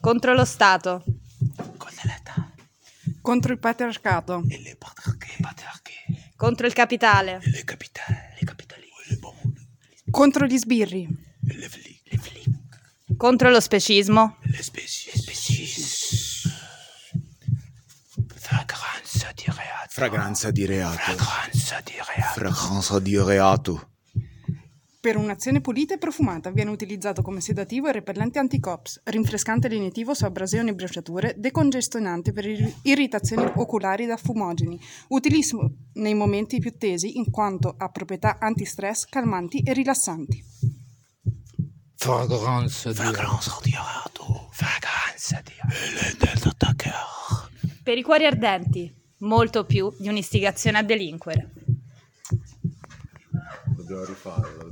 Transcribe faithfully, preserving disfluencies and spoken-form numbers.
Contro lo Stato. Contro l'État. Contro il patriarcato. Et les patriarchés. Patriarchés. Contro il capitale. Et les capitales. Les capitalistes. Les banques. Contro gli sbirri. Et les flics. Les flics. Contro lo specismo. Les spécies. Les spécies. Fragranza di reato. Fragranza di reato. Fragranza di reato. Fragranza di reato. Per un'azione pulita e profumata viene utilizzato come sedativo e repellente anticops, rinfrescante lenitivo su abrasioni e bruciature, decongestionante per ir- irritazioni oculari da fumogeni, utilissimo nei momenti più tesi in quanto ha proprietà antistress, calmanti e rilassanti. Fragranza di Fragranza di reato. Fragranza di reato. Per i cuori ardenti. Molto più di un'istigazione a delinquere. Dobbiamo rifarlo.